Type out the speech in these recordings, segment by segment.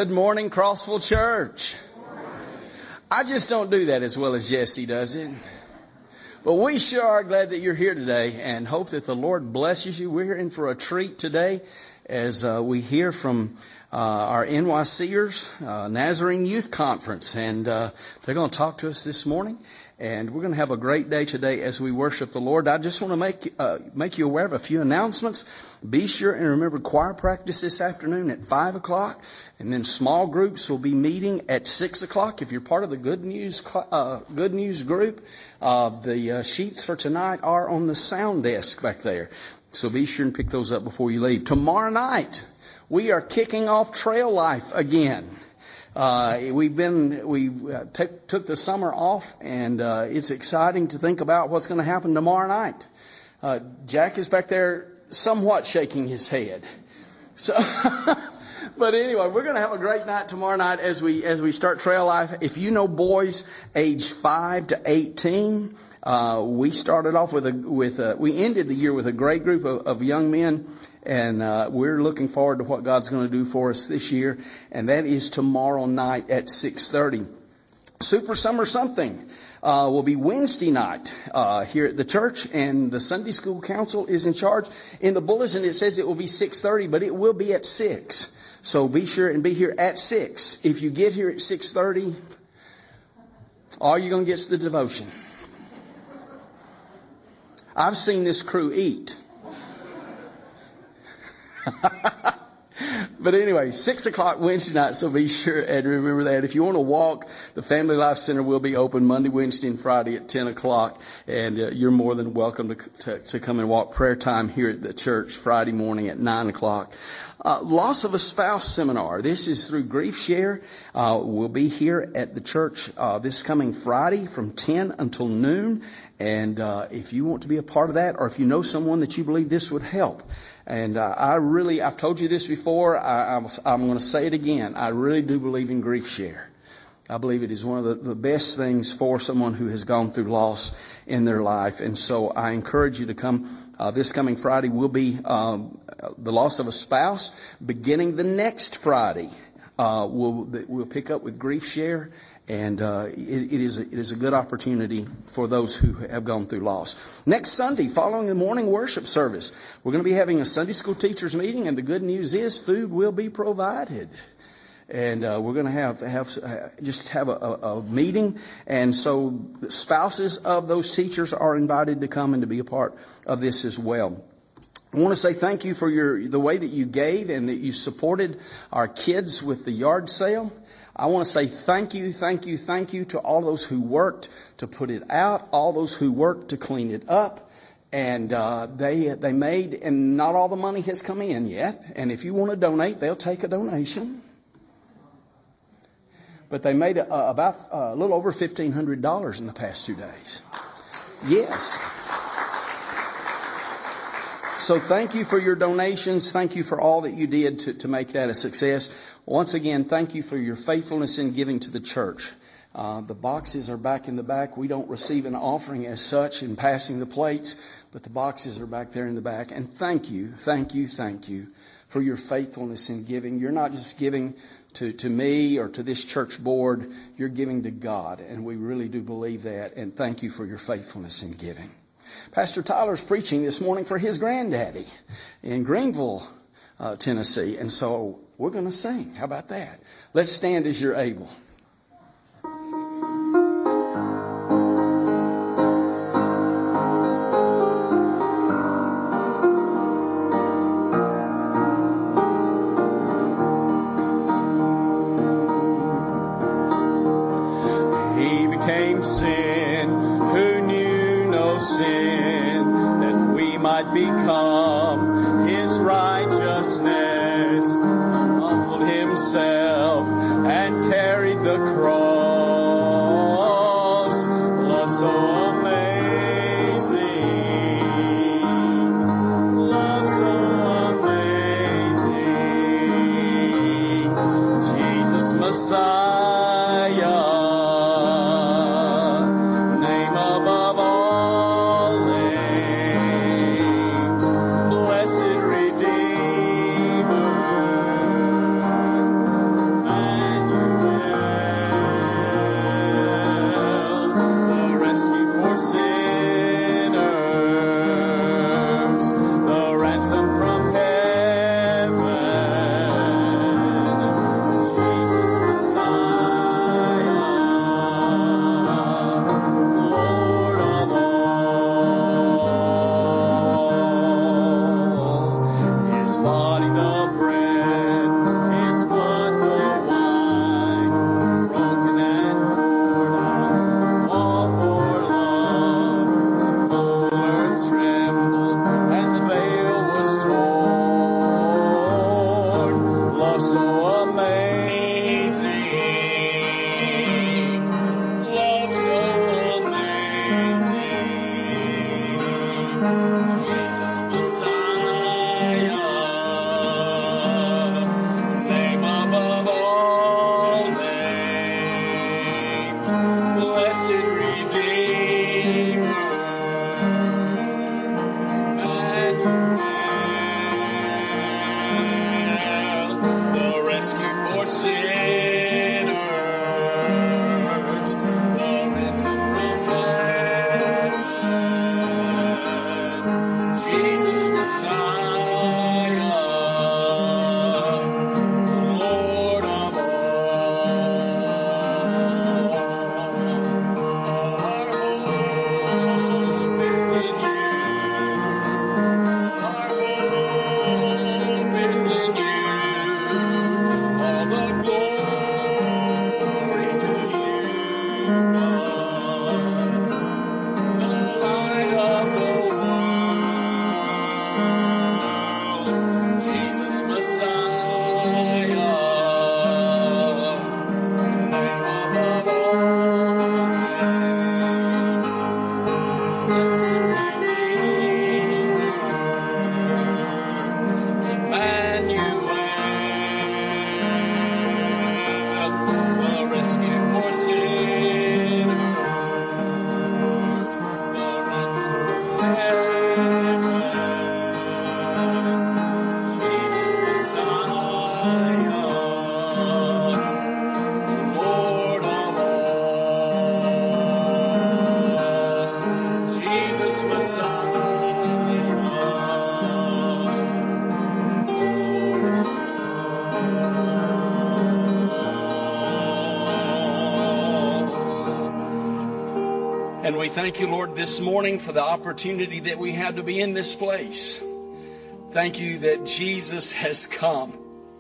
Good morning, Crossville Church. I just don't do that as well as Jesse does it. But we sure are glad that you're here today and hope that the Lord blesses you. We're in for a treat today as we hear from our NYCers Nazarene Youth Conference. And they're going to talk to us this morning. And we're going to have a great day today as we worship the Lord. I just want to make you aware of a few announcements. Be sure and remember choir practice this afternoon at 5 o'clock. And then small groups will be meeting at 6 o'clock. If you're part of the Good News group, the sheets for tonight are on the sound desk back there. So be sure and pick those up before you leave. Tomorrow night, we are kicking off Trail Life again. We took the summer off, and it's exciting to think about what's going to happen tomorrow night. Jack is back there somewhat shaking his head. So, but anyway, we're going to have a great night tomorrow night as we start Trail Life. If you know boys age 5 to 18, we started off we ended the year with a great group of young men. And we're looking forward to what God's going to do for us this year. And that is tomorrow night at 6:30. Super Summer Something will be Wednesday night here at the church. And the Sunday School Council is in charge. In the bulletin it says it will be 6:30, but it will be at 6. So be sure and be here at 6. If you get here at 6:30, all you're going to get is the devotion. I've seen this crew eat. But anyway, 6 o'clock Wednesday night, so be sure and remember that. If you want to walk, the Family Life Center will be open Monday, Wednesday, and Friday at 10 o'clock. And you're more than welcome to come and walk. Prayer time here at the church Friday morning at 9 o'clock. Loss of a Spouse Seminar. This is through Grief Share. We'll be here at the church this coming Friday from 10 until noon. And if you want to be a part of that, or if you know someone that you believe this would help, and I've told you this before, I'm going to say it again. I really do believe in Grief Share. I believe it is one of the best things for someone who has gone through loss in their life. And so I encourage you to come. This coming Friday will be the loss of a spouse. Beginning the next Friday, we'll pick up with Grief Share. And it is a good opportunity for those who have gone through loss. Next Sunday, following the morning worship service, we're going to be having a Sunday school teachers meeting, and the good news is food will be provided. And we're going to have a meeting, and so spouses of those teachers are invited to come and to be a part of this as well. I want to say thank you for the way that you gave and that you supported our kids with the yard sale. I want to say thank you to all those who worked to put it out, all those who worked to clean it up. And they made, and not all the money has come in yet. And if you want to donate, they'll take a donation. But they made about a little over $1,500 in the past 2 days. Yes. So thank you for your donations. Thank you for all that you did to make that a success. Once again, thank you for your faithfulness in giving to the church. The boxes are back in the back. We don't receive an offering as such in passing the plates, but the boxes are back there in the back. And thank you for your faithfulness in giving. You're not just giving to me or to this church board. You're giving to God, and we really do believe that. And thank you for your faithfulness in giving. Pastor Tyler's preaching this morning for his granddaddy in Greenville, Tennessee. And so we're going to sing. How about that? Let's stand as you're able. He became sin who knew no sin, that we might become his righteousness. Humbled himself and carried the cross. Love so amazing. Love so amazing. Jesus Messiah. Name above all names. Blessed And we thank you, Lord, this morning for the opportunity that we have to be in this place. Thank you that Jesus has come.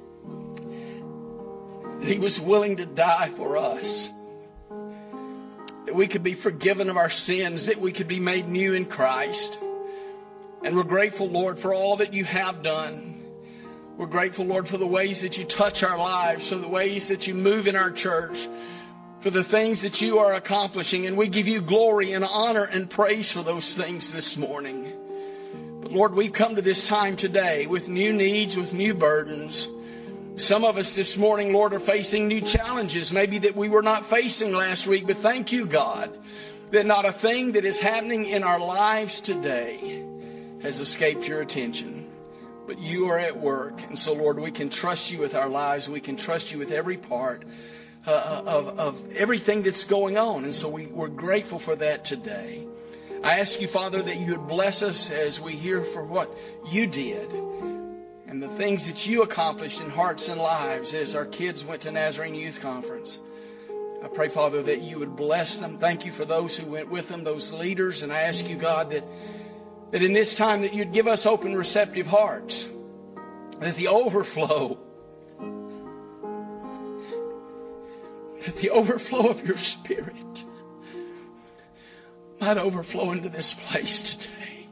He was willing to die for us. That we could be forgiven of our sins, that we could be made new in Christ. And we're grateful, Lord, for all that you have done. We're grateful, Lord, for the ways that you touch our lives, for the ways that you move in our church, for the things that you are accomplishing. And we give you glory and honor and praise for those things this morning. But Lord, we've come to this time today with new needs, with new burdens. Some of us this morning, Lord, are facing new challenges, maybe that we were not facing last week. But thank you, God, that not a thing that is happening in our lives today has escaped your attention. But you are at work. And so, Lord, we can trust you with our lives. We can trust you with every part of everything that's going on. And so we're grateful for that today. I ask you, Father, that you would bless us as we hear for what you did and the things that you accomplished in hearts and lives as our kids went to Nazarene Youth Conference. I pray, Father, that you would bless them. Thank you for those who went with them, those leaders. And I ask you, God, that in this time that you'd give us open, receptive hearts, that the overflow of your Spirit might overflow into this place today.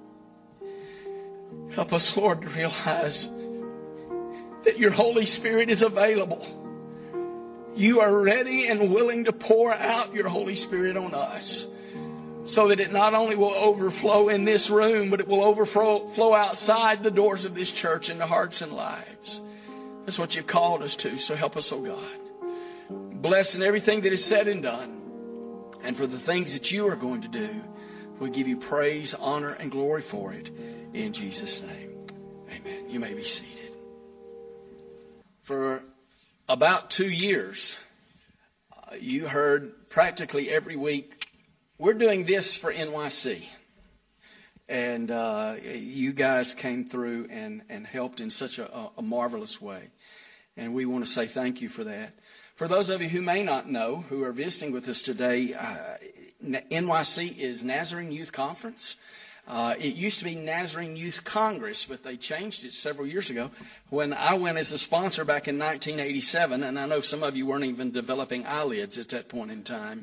Help us, Lord, to realize that your Holy Spirit is available. You are ready and willing to pour out your Holy Spirit on us so that it not only will overflow in this room, but it will overflow outside the doors of this church into hearts and lives. That's what you've called us to, so help us, oh God. Bless in everything that is said and done. And for the things that you are going to do, we give you praise, honor, and glory for it. In Jesus' name, amen. You may be seated. For about 2 years, you heard practically every week, we're doing this for NYC. And you guys came through and helped in such a marvelous way. And we want to say thank you for that. For those of you who may not know, who are visiting with us today, NYC is Nazarene Youth Conference. It used to be Nazarene Youth Congress, but they changed it several years ago when I went as a sponsor back in 1987. And I know some of you weren't even developing eyelids at that point in time.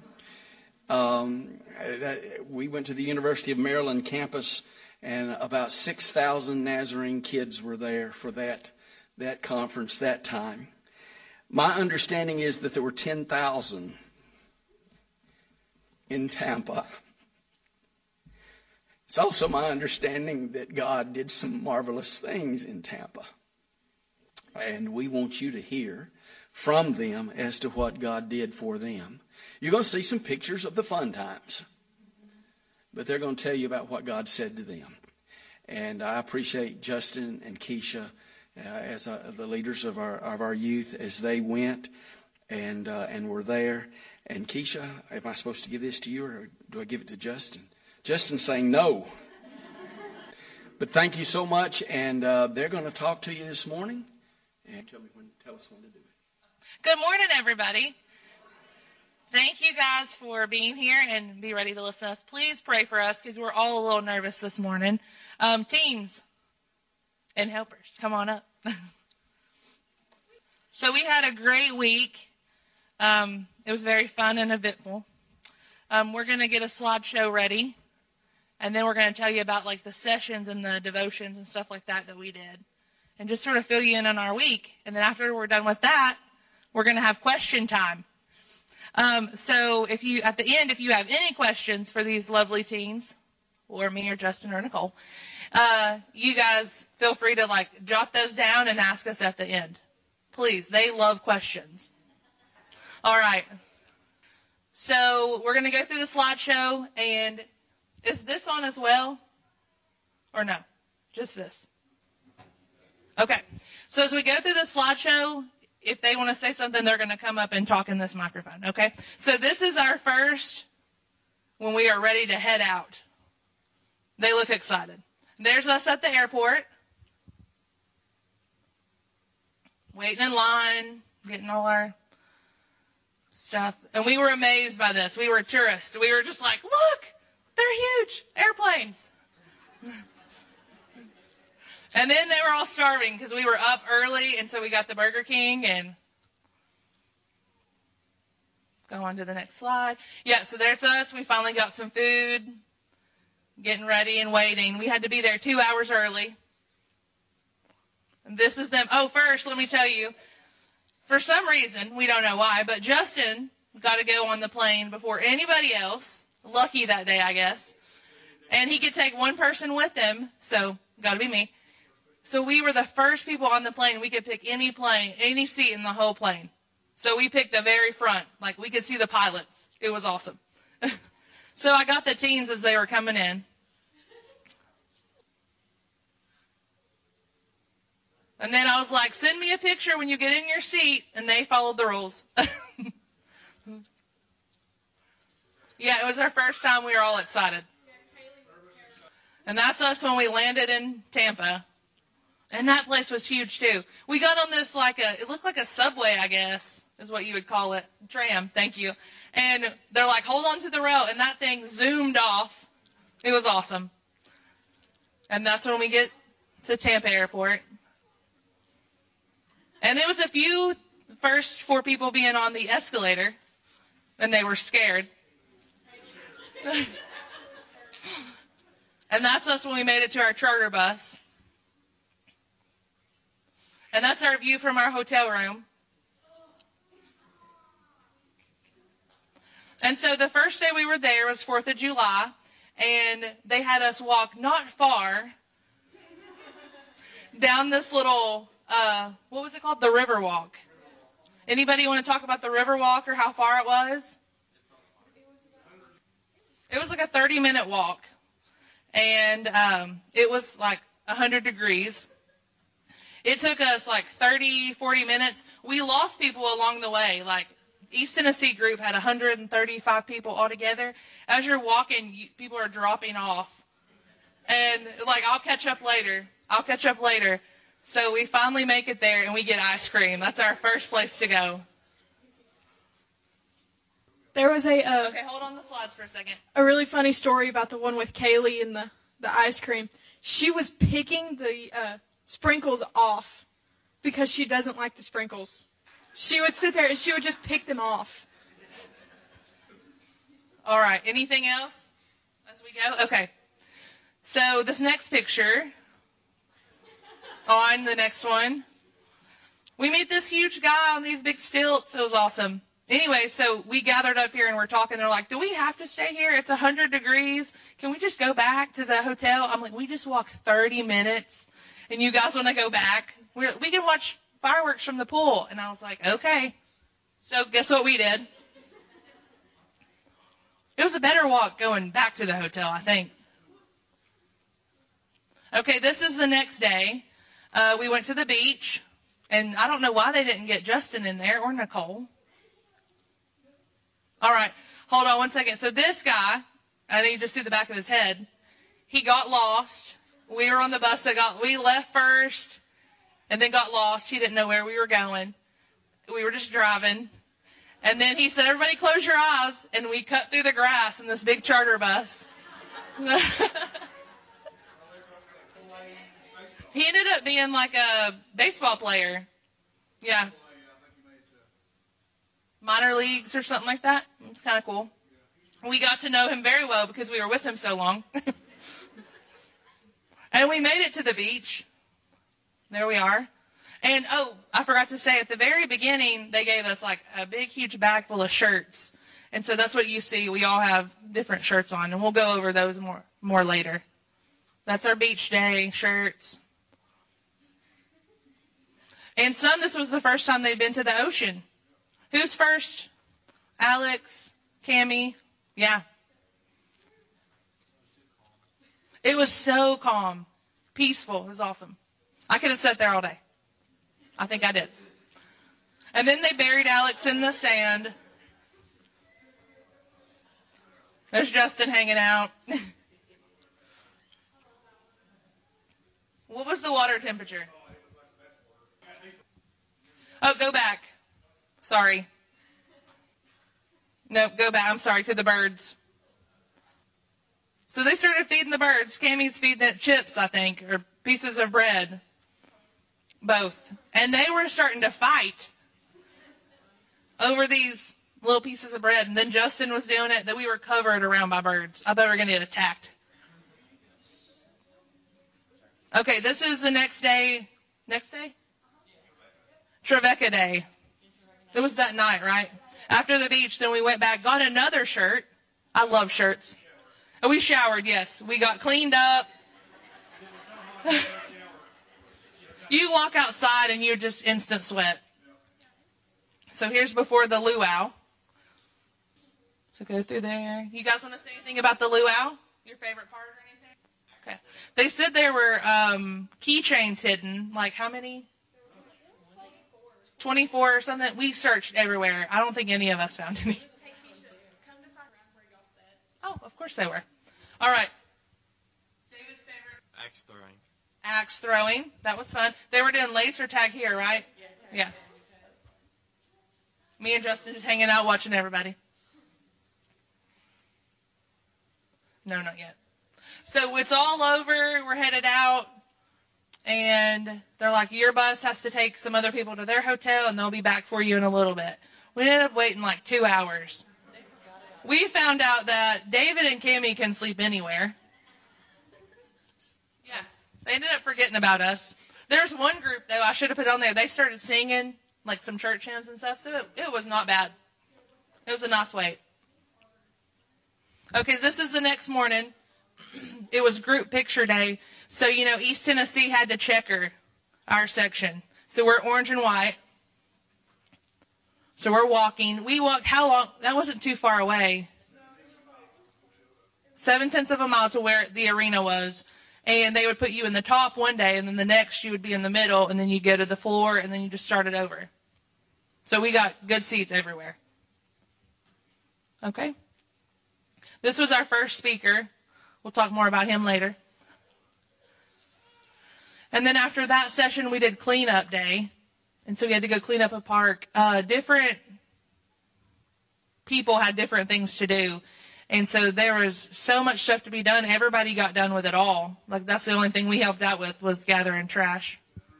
We went to the University of Maryland campus, and about 6,000 Nazarene kids were there for that conference that time. My understanding is that there were 10,000 in Tampa. It's also my understanding that God did some marvelous things in Tampa. And we want you to hear from them as to what God did for them. You're going to see some pictures of the fun times, but they're going to tell you about what God said to them. And I appreciate Justin and Keisha as the leaders of our youth as they went and were there. And Keisha, am I supposed to give this to you or do I give it to Justin? Justin's saying no. But thank you so much, and they're going to talk to you this morning and tell us when to do it. Good morning, everybody. Thank you guys for being here and be ready to listen to us. Please pray for us because we're all a little nervous this morning. Teens and helpers, come on up. So we had a great week. It was very fun and eventful. We're going to get a slideshow ready, and then we're going to tell you about like the sessions and the devotions and stuff like that we did, and just sort of fill you in on our week. And then after we're done with that, we're going to have question time. So if you have any questions for these lovely teens, or me or Justin or Nicole, you guys feel free to jot those down and ask us at the end. Please, they love questions. All right. So we're going to go through the slideshow, and is this on as well? Or no? Just this? Okay. So as we go through the slideshow, if they want to say something, they're going to come up and talk in this microphone, okay? So this is our first when we are ready to head out. They look excited. There's us at the airport, waiting in line, getting all our stuff. And we were amazed by this. We were tourists. We were just like, look, they're huge airplanes. And then they were all starving because we were up early, and so we got the Burger King. And go on to the next slide. Yeah, so there's us. We finally got some food, getting ready and waiting. We had to be there 2 hours early. And this is them. Oh, first, let me tell you, for some reason, we don't know why, but Justin got to go on the plane before anybody else. Lucky that day, I guess. And he could take one person with him, so got to be me. So we were the first people on the plane. We could pick any plane, any seat in the whole plane. So we picked the very front. Like, we could see the pilots. It was awesome. So I got the teens as they were coming in. And then I was like, send me a picture when you get in your seat. And they followed the rules. Yeah, it was our first time. We were all excited. And that's us when we landed in Tampa. And that place was huge, too. We got on this it looked like a subway, I guess, is what you would call it. Tram, thank you. And they're like, hold on to the rail. And that thing zoomed off. It was awesome. And that's when we get to Tampa Airport. And there was a few first for people being on the escalator, and they were scared. And that's us when we made it to our charter bus. And that's our view from our hotel room. And so the first day we were there was 4th of July, and they had us walk not far down this little, what was it called? The River Walk. Anybody want to talk about the River Walk or how far it was? It was like a 30-minute walk, and it was like 100 degrees. It took us like 30, 40 minutes. We lost people along the way. Like, East Tennessee group had 135 people altogether. As you're walking, people are dropping off. And, like, I'll catch up later. So we finally make it there, and we get ice cream. That's our first place to go. There was okay, hold on the slides for a second. A really funny story about the one with Kaylee and the ice cream. She was picking the sprinkles off because she doesn't like the sprinkles. She would sit there and she would just pick them off. All right, anything else as we go? Okay. So this next picture, on the next one, we meet this huge guy on these big stilts. It was awesome. Anyway, so we gathered up here and we're talking. They're like, do we have to stay here? It's 100 degrees. Can we just go back to the hotel? I'm like, we just walked 30 minutes, and you guys want to go back? We can watch fireworks from the pool. And I was like, okay. So guess what we did? It was a better walk going back to the hotel, I think. Okay, this is the next day. We went to the beach, and I don't know why they didn't get Justin in there or Nicole. All right, hold on one second. So this guy, I need to see the back of his head. He got lost. We were on the bus we left first and then got lost. He didn't know where we were going. We were just driving. And then he said, everybody close your eyes. And we cut through the grass in this big charter bus. He ended up being like a baseball player. Yeah. Minor leagues or something like that. It's kind of cool. We got to know him very well because we were with him so long. And we made it to the beach. There we are. And, I forgot to say, at the very beginning, they gave us like a big, huge bag full of shirts. And so that's what you see. We all have different shirts on, and we'll go over those more later. That's our beach day shirts. And some, this was the first time they've been to the ocean. Who's first? Alex, Cammie. Yeah. It was so calm, peaceful. It was awesome. I could have sat there all day. I think I did. And then they buried Alex in the sand. There's Justin hanging out. What was the water temperature? Oh, go back. Sorry. Nope, go back. I'm sorry, to the birds. So they started feeding the birds. Cammy's feeding it chips, I think, or pieces of bread. Both. And they were starting to fight over these little pieces of bread. And then Justin was doing it, that we were covered around by birds. I thought we were going to get attacked. Okay, this is the next day. Next day? Trevecca Day. It was that night, right? After the beach, then we went back, got another shirt. I love shirts. And we showered, yes. We got cleaned up. You walk outside and you're just instant sweat. So here's before the luau. So go through there. You guys want to say anything about the luau? Your favorite part or anything? Okay. They said there were keychains hidden. Like how many? 24 or something. We searched everywhere. I don't think any of us found any. Oh, of course they were. All right. David's favorite? Axe throwing. Axe throwing. That was fun. They were doing laser tag here, right? Yeah. Me and Justin just hanging out watching everybody. No, not yet. So it's all over. We're headed out. And they're like, your bus has to take some other people to their hotel, and they'll be back for you in a little bit. We ended up waiting like 2 hours. We found out that David and Cammie can sleep anywhere. Yeah, they ended up forgetting about us. There's one group, though, I should have put on there. They started singing, like some church hymns and stuff, so it was not bad. It was a nice wait. Okay, this is the next morning. It was group picture day. So, East Tennessee had to checker our section. So we're orange and white. So we're walking. We walked how long? That wasn't too far away. 0.7 of a mile to where the arena was. And they would put you in the top one day, and then the next you would be in the middle, and then you go to the floor, and then you just start it over. So we got good seats everywhere. Okay? This was our first speaker. We'll talk more about him later. And then after that session, we did cleanup day. And so we had to go clean up a park. Different people had different things to do. And so there was so much stuff to be done. Everybody got done with it all. Like, that's the only thing we helped out with was gathering trash.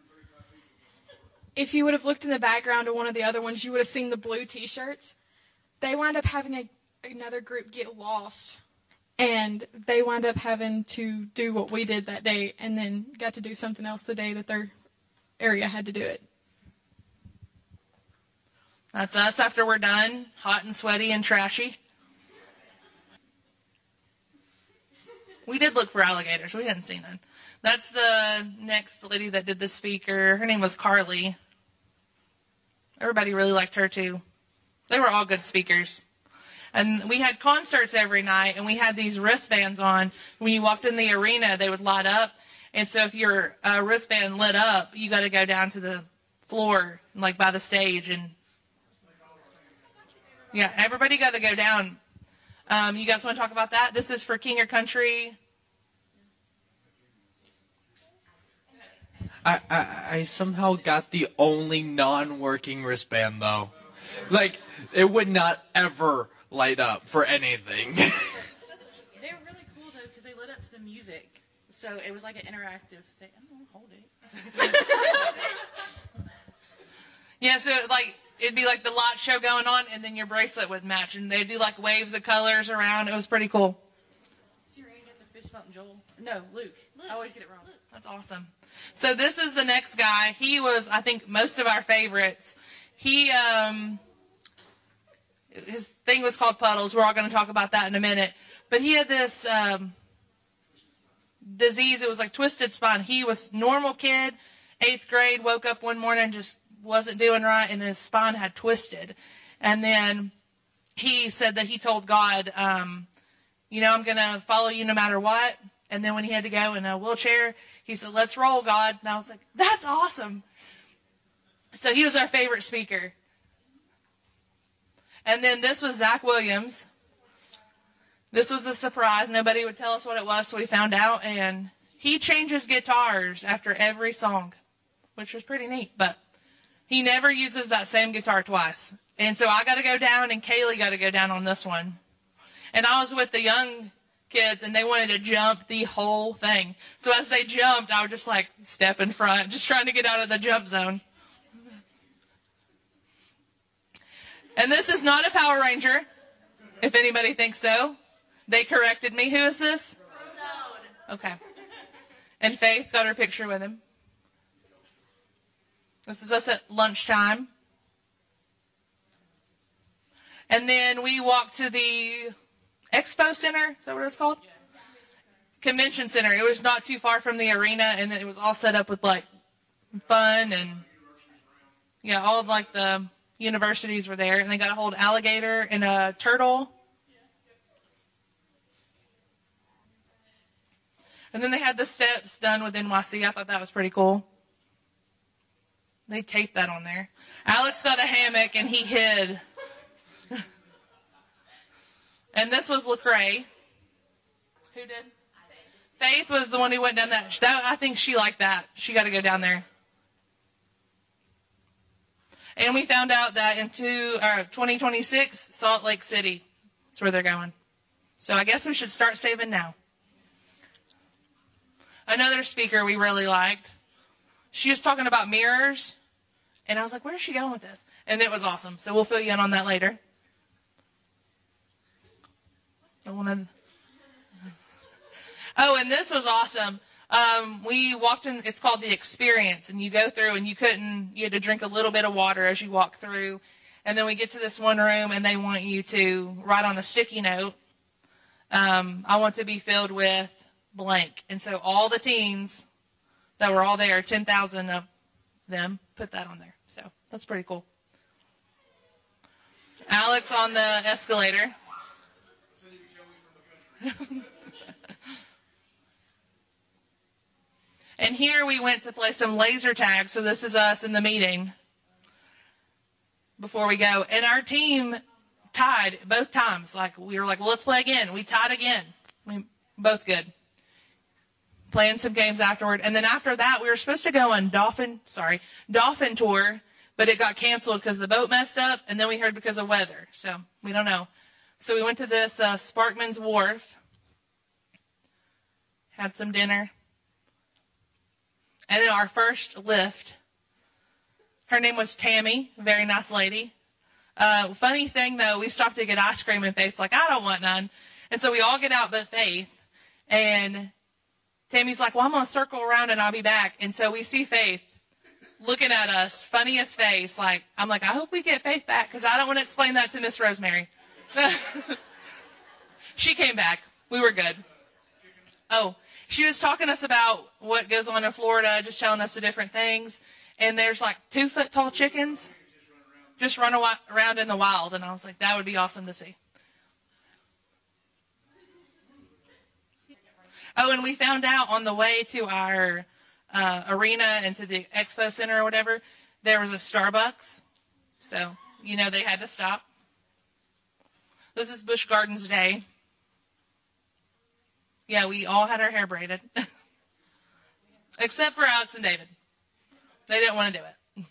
If you would have looked in the background of one of the other ones, you would have seen the blue T-shirts. They wound up having another group get lost. And they wound up having to do what we did that day and then got to do something else the day that their area had to do it. That's us after we're done, hot and sweaty and trashy. We did look for alligators. We didn't see none. That's the next lady that did the speaker. Her name was Carly. Everybody really liked her, too. They were all good speakers. And we had concerts every night, and we had these wristbands on. When you walked in the arena, they would light up. And so if your wristband lit up, you got to go down to the floor, like by the stage. And yeah, everybody got to go down. You guys want to talk about that? This is for King or Country. I somehow got the only non-working wristband, though. Like, it would not ever light up for anything. They were really cool, though, because they lit up to the music. So it was like an interactive thing. I don't know, hold it. Yeah, so it'd be like the light show going on, and then your bracelet would match. And they'd do like waves of colors around. It was pretty cool. Did you get the fist bump, Joel? No, Luke. I always get it wrong. That's awesome. So this is the next guy. He was, I think, most of our favorites. He, his thing was called Puddles. We're all going to talk about that in a minute. But he had this disease. It was like twisted spine. He was normal kid, 8th grade, woke up one morning, just wasn't doing right, and his spine had twisted. And then he said that he told God, I'm going to follow you no matter what. And then when he had to go in a wheelchair, he said, let's roll, God. And I was like, that's awesome. So he was our favorite speaker. And then this was Zach Williams. This was a surprise. Nobody would tell us what it was, so we found out. And he changes guitars after every song, which was pretty neat. But He never uses that same guitar twice. And so I got to go down, and Kaylee got to go down on this one. And I was with the young kids, and they wanted to jump the whole thing. So as they jumped, I would just like step in front, just trying to get out of the jump zone. And this is not a Power Ranger, if anybody thinks so. They corrected me. Who is this? Okay. And Faith got her picture with him. This is us at lunchtime. And then we walked to the Expo Center. Is that what it's called? Convention Center. It was not too far from the arena, and it was all set up with like fun and all of like the universities were there, and they got to hold alligator and a turtle. And then they had the steps done with NYC. I thought that was pretty cool. They taped that on there. Alex got a hammock, and he hid. And this was Lecrae. Who did? Faith was the one who went down that. I think she liked that. She got to go down there. And we found out that in 2026, Salt Lake City is where they're going. So I guess we should start saving now. Another speaker we really liked, she was talking about mirrors, and I was like, where is she going with this? And it was awesome. So we'll fill you in on that later. Oh, and this was awesome. We walked in, it's called The Experience, and you go through and you had to drink a little bit of water as you walk through. And then we get to this one room, and they want you to write on a sticky note, I want to be filled with blank. And so all the teens that were all there, 10,000 of them, put that on there. So that's pretty cool. Alex on the escalator. And here we went to play some laser tag. So this is us in the meeting before we go. And our team tied both times. Like we were like, well, let's play again. We tied again. We both good. Playing some games afterward. And then after that, we were supposed to go on Dolphin tour, but it got canceled because the boat messed up. And then we heard because of weather. So we don't know. So we went to this Sparkman's Wharf. Had some dinner. And then our first lift, her name was Tammy, very nice lady. Funny thing, though, we stopped to get ice cream, and Faith's like, I don't want none. And so we all get out but Faith. And Tammy's like, well, I'm going to circle around and I'll be back. And so we see Faith looking at us, funniest face. I'm like, I hope we get Faith back because I don't want to explain that to Miss Rosemary. She came back. We were good. Oh, she was talking to us about what goes on in Florida, just telling us the different things. And there's like 2-foot-tall chickens just run around in the wild. And I was like, that would be awesome to see. Oh, and we found out on the way to our arena and to the expo center or whatever, there was a Starbucks. So, they had to stop. This is Busch Gardens Day. Yeah, we all had our hair braided. Except for Alex and David. They didn't want to do it.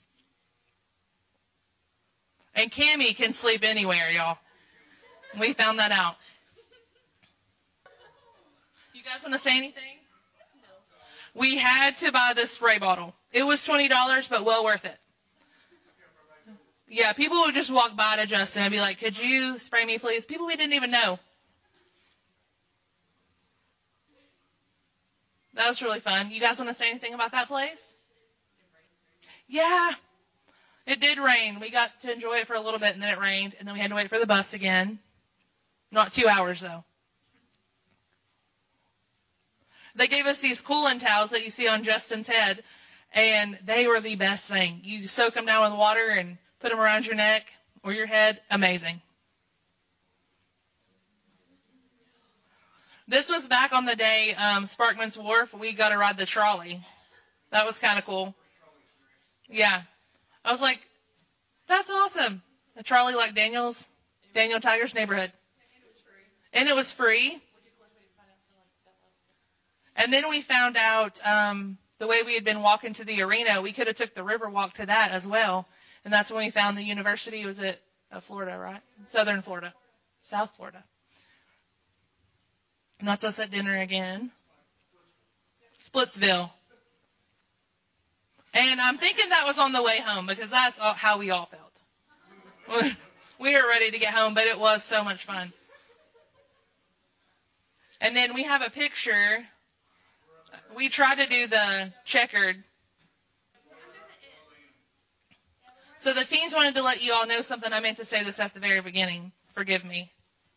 And Cammie can sleep anywhere, y'all. We found that out. You guys want to say anything? No. We had to buy this spray bottle. It was $20, but well worth it. Yeah, people would just walk by to Justin and be like, could you spray me, please? People we didn't even know. That was really fun. You guys want to say anything about that place? Yeah. It did rain. We got to enjoy it for a little bit, and then it rained, and then we had to wait for the bus again. Not 2 hours, though. They gave us these cooling towels that you see on Justin's head, and they were the best thing. You soak them down with water and put them around your neck or your head. Amazing. This was back on the day Sparkman's Wharf. We got to ride the trolley. That was kind of cool. Yeah. I was like, that's awesome. The trolley like Daniel Tiger's Neighborhood. And it was free. And then we found out the the way we had been walking to the arena, we could have took the river walk to that as well. And that's when we found the university. It was at Florida, right? Southern Florida. South Florida. And that's us at dinner again. Splitsville. And I'm thinking that was on the way home because that's how we all felt. We were ready to get home, but it was so much fun. And then we have a picture. We tried to do the checkered. So the teens wanted to let you all know something. I meant to say this at the very beginning. Forgive me.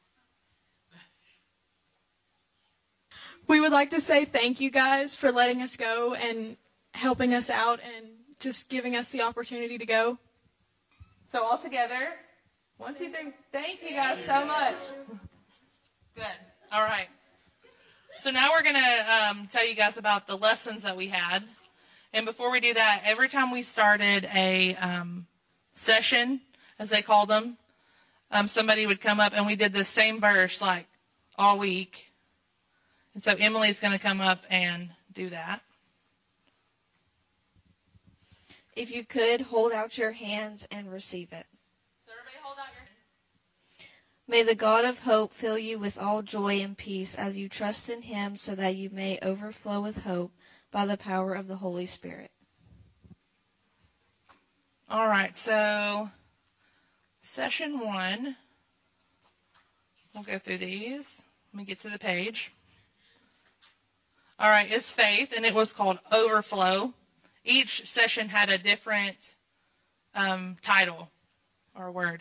We would like to say thank you guys for letting us go and helping us out and just giving us the opportunity to go. So all together, 1, 2, 3. Thank you guys so much. Good. All right. So now we're going to tell you guys about the lessons that we had. And before we do that, every time we started a session, as they called them, somebody would come up and we did the same verse like all week. And so Emily's going to come up and do that. If you could, hold out your hands and receive it. So everybody hold out your hands. May the God of hope fill you with all joy and peace as you trust in him so that you may overflow with hope by the power of the Holy Spirit. All right, so session 1. We'll go through these. Let me get to the page. All right, it's faith, and it was called Overflow. Each session had a different title or word.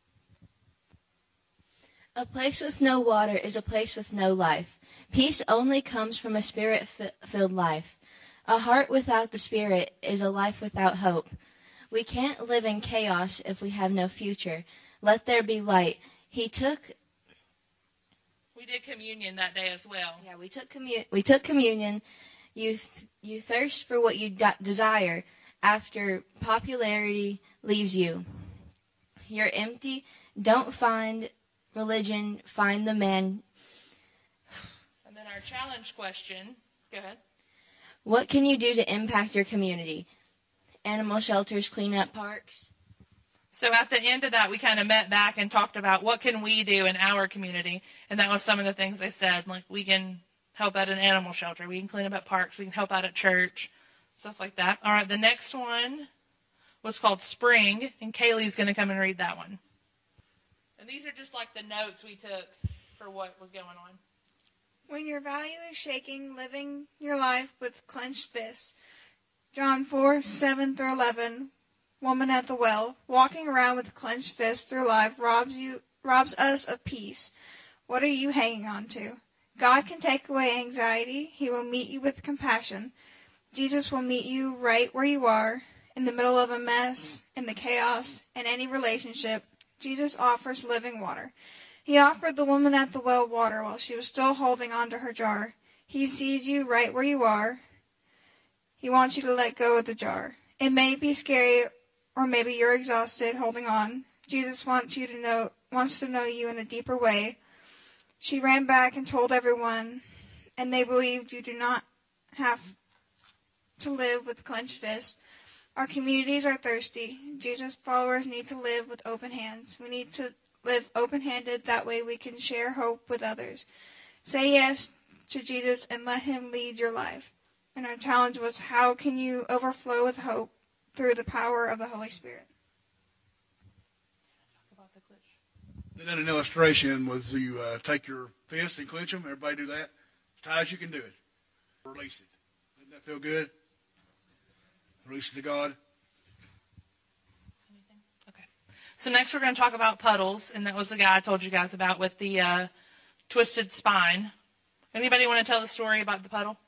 A place with no water is a place with no life. Peace only comes from a spirit-filled life. A heart without the Spirit is a life without hope. We can't live in chaos if we have no future. Let there be light. We did communion that day as well. Yeah, we took communion. You thirst for what you desire after popularity leaves you. You're empty. Don't find religion. Find the man. And then our challenge question. Go ahead. What can you do to impact your community? Animal shelters, clean up parks. So at the end of that, we kind of met back and talked about what can we do in our community. And that was some of the things they said. Like, we can help at an animal shelter. We can clean up at parks. We can help out at church. Stuff like that. All right, the next one was called Spring. And Kaylee's going to come and read that one. And these are just like the notes we took for what was going on. When your value is shaking, living your life with clenched fists. John 4:7-11. Woman at the well, walking around with clenched fists through life robs us of peace. What are you hanging on to? God can take away anxiety. He will meet you with compassion. Jesus will meet you right where you are, in the middle of a mess, in the chaos, in any relationship. Jesus offers living water. He offered the woman at the well water while she was still holding on to her jar. He sees you right where you are. He wants you to let go of the jar. It may be scary, or maybe you're exhausted holding on. Jesus wants to know you in a deeper way. She ran back and told everyone, and they believed you do not have to live with clenched fists. Our communities are thirsty. Jesus' followers need to live with open hands. We need to live open-handed. That way we can share hope with others. Say yes to Jesus and let him lead your life. And our challenge was, how can you overflow with hope through the power of the Holy Spirit? Then an illustration was you take your fist and clench them. Everybody do that. As tight as you can do it. Release it. Doesn't that feel good? Release it to God. Okay. So next we're going to talk about puddles, and that was the guy I told you guys about with the twisted spine. Anybody want to tell the story about the puddle?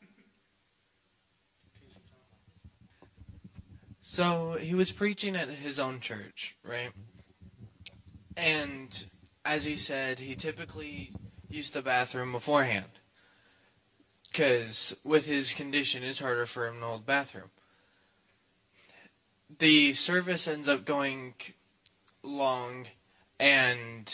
So he was preaching at his own church, right? And as he said, he typically used the bathroom beforehand. Because with his condition, it's harder for him to hold the bathroom. The service ends up going long, and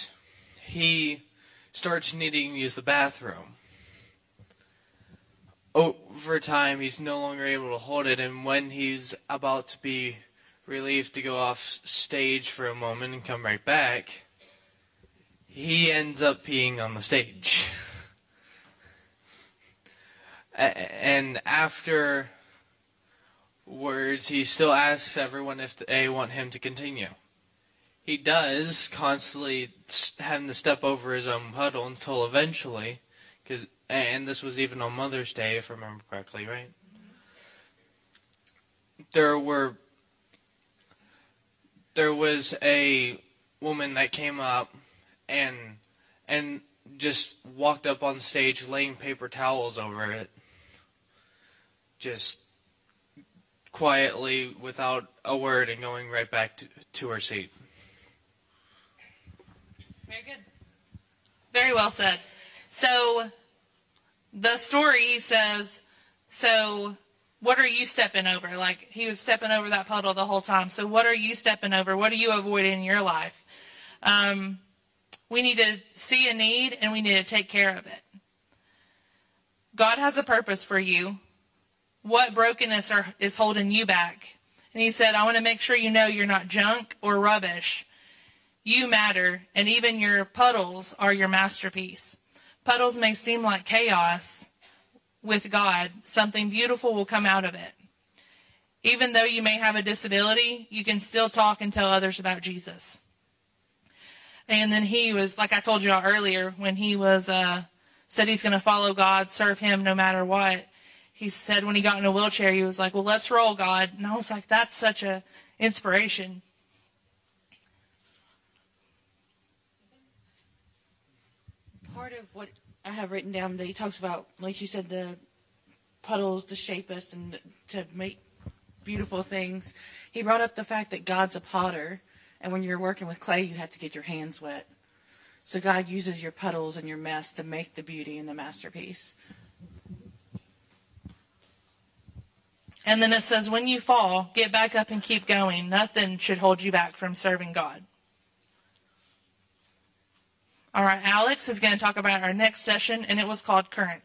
he starts needing to use the bathroom. over time, he's no longer able to hold it, and when he's about to be relieved to go off stage for a moment and come right back, he ends up peeing on the stage. And afterwards, he still asks everyone if they want him to continue. He does, constantly having to step over his own puddle until eventually, and this was even on Mother's Day, if I remember correctly, right? There was a woman that came up and just walked up on stage laying paper towels over it, just quietly without a word, and going right back to her seat. Very good. Very well said. So the story says, so what are you stepping over? Like, he was stepping over that puddle the whole time. So what are you stepping over? What are you avoiding in your life? We need to see a need, and we need to take care of it. God has a purpose for you. What brokenness is holding you back? And he said, I want to make sure you know you're not junk or rubbish. You matter, and even your puddles are your masterpiece. Puddles may seem like chaos. With God, something beautiful will come out of it. Even though you may have a disability, you can still talk and tell others about Jesus. And then he was, like I told you all earlier, when he was said he's going to follow God, serve him no matter what, he said when he got in a wheelchair, he was like, well, let's roll, God. And I was like, that's such a inspiration. Part of what I have written down that he talks about, like you said, the puddles to shape us and to make beautiful things. He brought up the fact that God's a potter, and when you're working with clay, you have to get your hands wet. So God uses your puddles and your mess to make the beauty and the masterpiece. And then it says, when you fall, get back up and keep going. Nothing should hold you back from serving God. All right, Alex is going to talk about our next session, and it was called Current.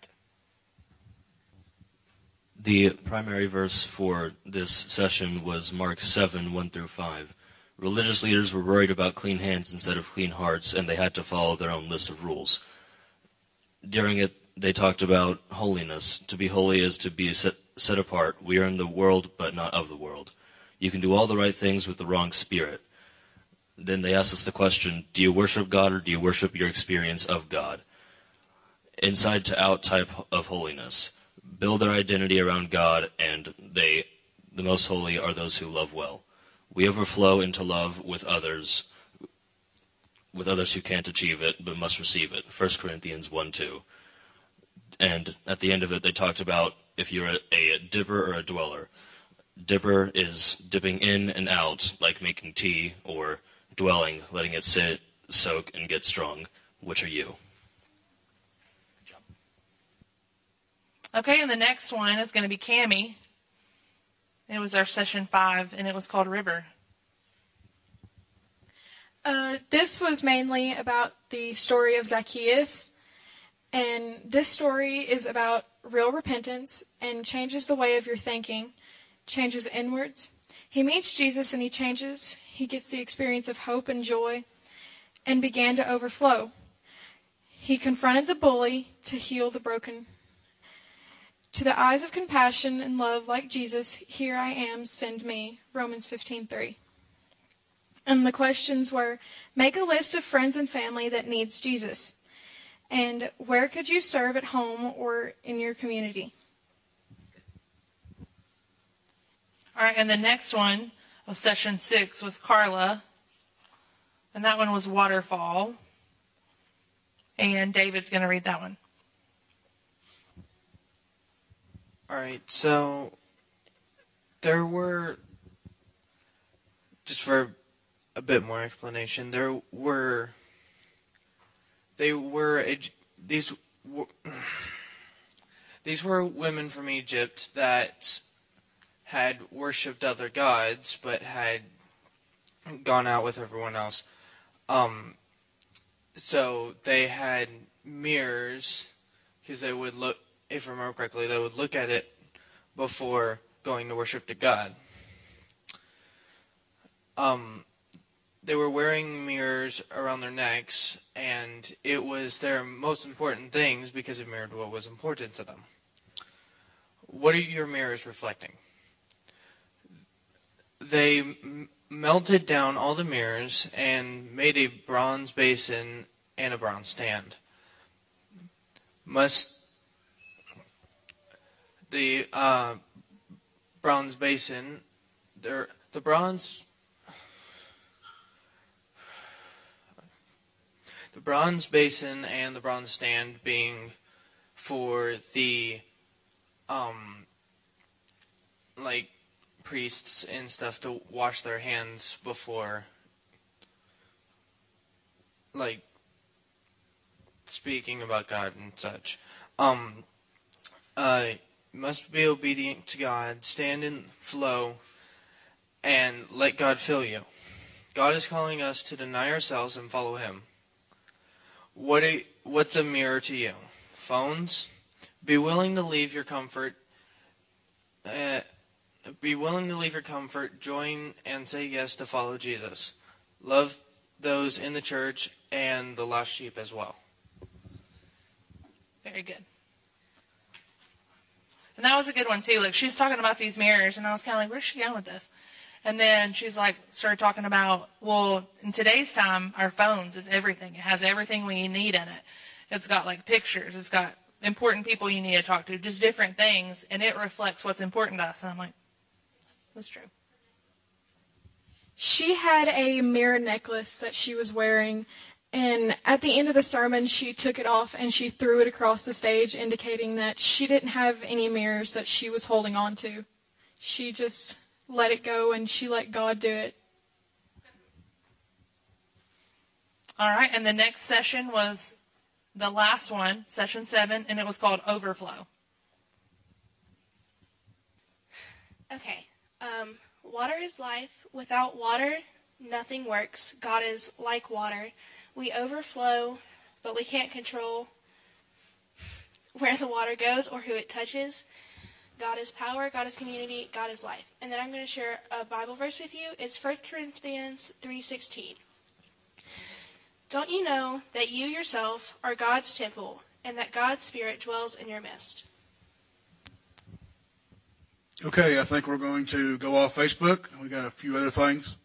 The primary verse for this session was Mark 7, 1 through 5. Religious leaders were worried about clean hands instead of clean hearts, and they had to follow their own list of rules. During it, they talked about holiness. To be holy is to be set apart. We are in the world, but not of the world. You can do all the right things with the wrong spirit. Then they asked us the question, do you worship God or do you worship your experience of God? Inside to out type of holiness. Build their identity around God, and the most holy are those who love well. We overflow into love with others who can't achieve it but must receive it. 1 Corinthians 1:2. And at the end of it, they talked about if you're a dipper or a dweller. Dipper is dipping in and out, like making tea, or dwelling, letting it sit, soak, and get strong. Which are you? Okay, and the next one is going to be Cammie. It was our session 5, and it was called River. This was mainly about the story of Zacchaeus. And this story is about real repentance and changes the way of your thinking, changes inwards. He meets Jesus and he changes. He gets the experience of hope and joy and began to overflow. He confronted the bully to heal the broken. To the eyes of compassion and love like Jesus, here I am, send me. Romans 15:3. And the questions were, make a list of friends and family that needs Jesus. And where could you serve at home or in your community? All right, and the next one of session 6 was Carla. And that one was Waterfall. And David's going to read that one. All right, so there were, just for a bit more explanation, these were women from Egypt that had worshipped other gods, but had gone out with everyone else. So they had mirrors, because they would look, if I remember correctly, they would look at it before going to worship the God. They were wearing mirrors around their necks, and it was their most important things because it mirrored what was important to them. What are your mirrors reflecting? They melted down all the mirrors and made a bronze basin and a bronze stand. The bronze basin, the bronze basin and the bronze stand being for the like priests and stuff to wash their hands before like speaking about God and such. Must be obedient to God, stand in flow, and let God fill you. God is calling us to deny ourselves and follow Him. What's a mirror to you? Phones? Be willing to leave your comfort. Join and say yes to follow Jesus. Love those in the church and the lost sheep as well. Very good. And that was a good one, too. Like, she was talking about these mirrors, and I was kind of like, where's she going with this? And then she's like, started talking about, well, in today's time, our phones is everything. It has everything we need in it. It's got, like, pictures. It's got important people you need to talk to, just different things, and it reflects what's important to us. And I'm like, that's true. She had a mirror necklace that she was wearing, and at the end of the sermon, she took it off and she threw it across the stage, indicating that she didn't have any mirrors that she was holding on to. She just let it go, and she let God do it. All right, and the next session was the last one, session 7, and it was called Overflow. Okay. Water is life. Without water, nothing works. God is like water. We overflow, but we can't control where the water goes or who it touches. God is power, God is community, God is life. And then I'm going to share a Bible verse with you. It's 1 Corinthians 3:16. Don't you know that you yourself are God's temple and that God's Spirit dwells in your midst? Okay, I think we're going to go off Facebook. We got a few other things.